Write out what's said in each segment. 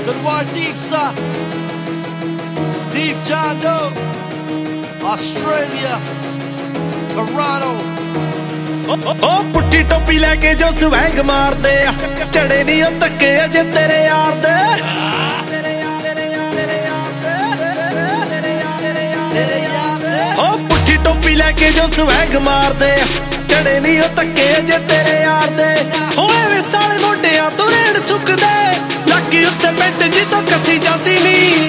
Conwardisa, Deep Jando, Australia, Toronto. ਉਹ ਪੁੱਟੀ ਟੋਪੀ ਲੈ ਕੇ ਜੋ ਸਵੈਗ ਮਾਰਦੇ ਆ ਚੜੇ ਨਹੀਂ ਉਹ ਧੱਕੇ ਅਜੇ ਤੇਰੇ ਯਾਰ ਦੇ ਉਹ ਪੁੱਟੀ ਟੋਪੀ ਲੈ ਕੇ ਜੋ ਸਵੈਗ ਮਾਰਦੇ ਆ ਚੜੇ ਨਹੀਂ ਉਹ ਧੱਕੇ ਅਜੇ ਤੇਰੇ ਯਾਰ ਦੇ ਹੋਏ ਵੇ ਸਾਲੇ ਮੋਢਿਆਂ ਤੋਂ ਰੇੜ ਚੁੱਕਦੇ ਲੱਕੀ ਉੱਤੇ ਪੈਂਟ ਜੀ ਤੋਂ ਕੱਸੀ ਜਾਂਦੀ ਨਹੀਂ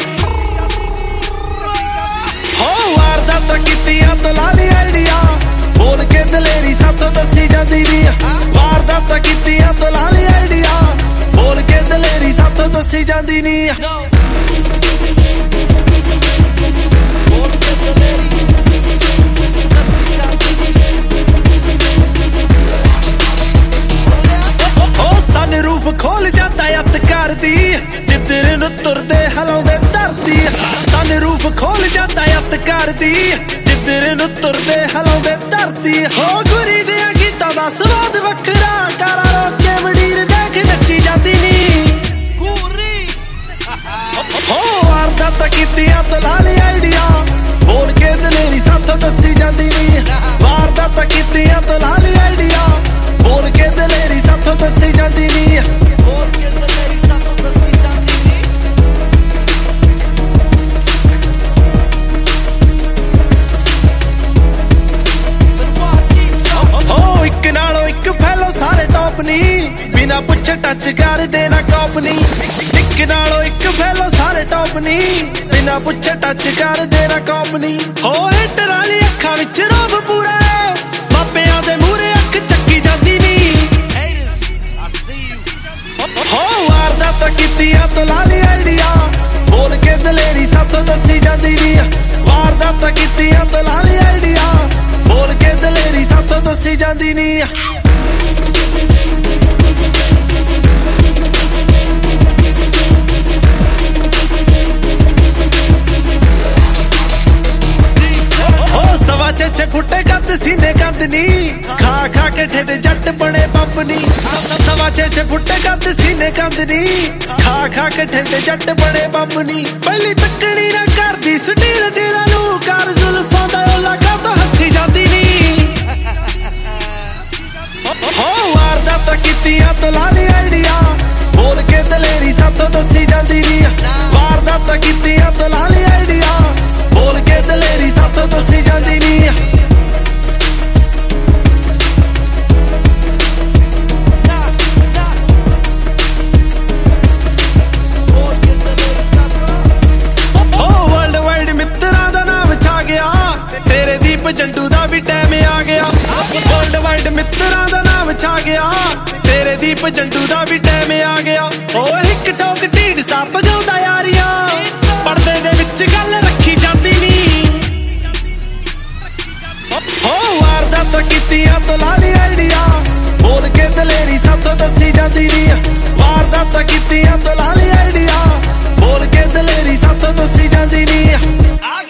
ਹੋ ਵਾਰਦਾਤਾਂ ਕੀਤੀਆਂ ਤੋਂ ਲਾ ਲਈ ਆਈਡੀਆ ਬੋਲ ਕੇ ਦਲੇਰੀ ਸਾਥੋਂ ਦੱਸੀ ਜਾਂਦੀ ਵੀ ਵਾਰਦਾਤਾਂ ਕੀਤੀਆਂ ਤੋਂ ਲਾ ਲਈ ਆਈਡੀਆ ਬੋਲ ਕੇ ਦਲੇਰੀ ਸਾਥੋਂ ਦੱਸੀ ਜਾਂਦੀ ਨਹੀਂ ਉਹ ਸਨ ਰੂਪ ਖੋਲ ਜਾਂਦਾ ਅੱਤ ਕਰਦੀ ਜਿੱਧਰ ਨੂੰ ਤੁਰਦੇ ਹਲਾਉਂਦੇ ਧਰਤੀ ਸਨ ਰੂਪ ਖੋਲ ਜਾਂਦਾ ਅੱਤ ਕਰਦੀ ਜਿੱਧਰ ਨੂੰ ਤੁਰਦੇ ਹਲਾਉਂਦੇ ਧਰਤੀ ਹੋ ਗੁਰੀ ਦੇ ਗੀਤਾਂ ਦਾ ਸਵਾਦ ਵੱਖਰਾ ਕਾਰਾ ਰੋਕ ਕੇ ਵਡੀਰ ਦੇਖ ਨੱਚੀ ਜਾਂਦੀ ਨੀ ਗੂਰੀ ਹੋ ਵਾਰਦਾਤਾਂ ਕੀਤੀਆਂ ਤੋਂ ਲਾ ਲਈ ਆਈਡੀਆ ਬੋਲ ਕੇ ਦਲੇਰੀ ਸਾਥੋਂ ਦੱਸੀ ਜਾਂਦੀ ਨੀ ਵਾਰਦਾਤਾਂ ਕੀਤੀਆਂ ਤੋਂ ਲਾ ਲਈ ਆਈਡੀਆ ਬੋਲ ਕੇ ਦਲੇਰੀ ਸਾਥੋਂ ਦੱਸੀ ਜਾਂਦੀ ਨੀ ਬੋਲ ਕੇ ਦਲੇਰੀ ਸਾਥੋਂ ਦੱਸੀ ਜਾਂਦੀ ਨੀ ਹੋ ਇੱਕ ਨਾਲੋਂ ਇੱਕ ਫੈਲੋ ਸਾਰੇ ਟੌਪ ਨਹੀਂ ਬਿਨਾ ਪੁੱਛੇ ਟੱਚ ਕਰਦੇ ਨਾ ਕੰਪਨੀ ਇੱਕ ਨਾਲੋਂ ਇੱਕ ਫੈਲੋ ਸਾਰੇ ਟੌਪ ਨਹੀਂ ਬਿਨਾ ਪੁੱਛੇ ਟੱਚ ਕਰਦੇ ਨਾ ਕੰਪਨੀ ਹੋ ਹਿੱਟਰ ਵਾਲੀ ਅੱਖਾਂ ਵਿੱਚ ਰੋਬ ਪੂਰਾ ਬਾਬਿਆਂ ਦੇ ਮੂਹਰੇ ਅੱਖ ਚੱਕੀ ਜਾਂਦੀ ਨੀ ਹੋ ਵਾਰਦਾਤਾਂ ਕੀਤੀਆਂ ਤੋਂ ਲਾ ਲਈ ਆਈਡੀਆ ਬੋਲ ਕੇ ਦਲੇਰੀ ਸਾਥੋਂ ਦੱਸੀ ਜਾਂਦੀ ਨੀ ਵਾਰਦਾਤਾਂ ਕੀਤੀਆਂ ਤੋਂ ਲਾ ਲਈ ਆਈਡੀਆ ਬੋਲ ਕੇ ਦਲੇਰੀ ਸਾਥੋਂ ਦੱਸੀ ਜਾਂਦੀ ਨੀ ਸਵਾ 6 ਫੁੱਟੇ ਕੱਦ ਸੀਨੇ ਕੰਦ ਨੀ ਖਾ ਖਾ ਕੇ ਠੇਡ ਜੱਟ ਬਣੇ ਬੰਬ ਨੀ ਸਵਾ 6 ਫੁੱਟੇ ਕੱਦ ਸੀਨੇ ਕੰਦ ਨੀ ਖਾ ਖਾ ਕੇ ਠੇਡ ਜੱਟ ਬਣੇ ਬੰਬ ਨੀ ਪਹਿਲੀ ਤੱਕਣੀ ਨਾ ਕਰਦੀ ਸਟੀਲ ਦਿਲਾਂ ਨੂੰ ਕਰ ਜ਼ੁਲਫਾਂ ਦਾ ਓਲਾ ਕਾ ਹੱਸੀ ਜਾਂਦੀ ਨੀ ਹੋ ਵਾਰਦਾਤਾਂ ਕੀਤੀਆਂ ਤੋਂ ਲਾ ਲਈ ਆਈਡੀਆ ਬੋਲ ਕੇ ਦਲੇਰੀ ਸਾਥੋਂ ਦੱਸੀ ਜਾਂਦੀ ਨੀ ਵਾਰਦਾਤਾਂ ਕੀਤੀਆਂ ਤੋਂ ਲਾ ਲਈ ਆਈਡੀਆ ਬੋਲ ਕੇ ਦਲੇਰੀ ਸਾਥੋਂ ਦੱਸੀ ਜਾਂਦੀ ਨੀ ਤੇਰੇ ਦੀਪ ਜੰਡੂ ਦਾ ਵੀ ਟਾਈਮ ਆ ਗਿਆ ਵਰਲਡ ਵਾਈਡ ਮਿੱਤਰਾਂ ਦਾ ਨਾਮ ਛਾ ਗਿਆ ਤੇਰੇ ਦੀਪ ਜੰਡੂ ਦਾ ਵੀ ਟਾਈਮ ਆ ਗਿਆ ਓ ਹਿੱਕ ਟੋਕ ਢੀਡ ਸੱਪ ਗਾਉਂਦਾ ਯਾਰੀਆਂ ਪਰਦੇ ਦੇ ਵਿੱਚ ਗੱਲ ਰੱਖੀ ਜਾਂਦੀ ਨੀ ਓ ਵਾਰਦਾਤਾਂ ਕੀਤੀਆਂ ਤੋਂ ਲਾ ਲਈ ਆਈਡੀਆ ਬੋਲ ਕੇ ਦਲੇਰੀ ਸਾਥੋਂ ਦੱਸੀ ਜਾਂਦੀ ਨੀ ਵਾਰਦਾਤਾਂ ਕੀਤੀਆਂ ਤੋਂ ਲਾ ਲਈ ਆਈਡੀਆ ਬੋਲ ਕੇ ਦਲੇਰੀ ਸਾਥੋਂ ਦੱਸੀ ਜਾਂਦੀ ਨੀ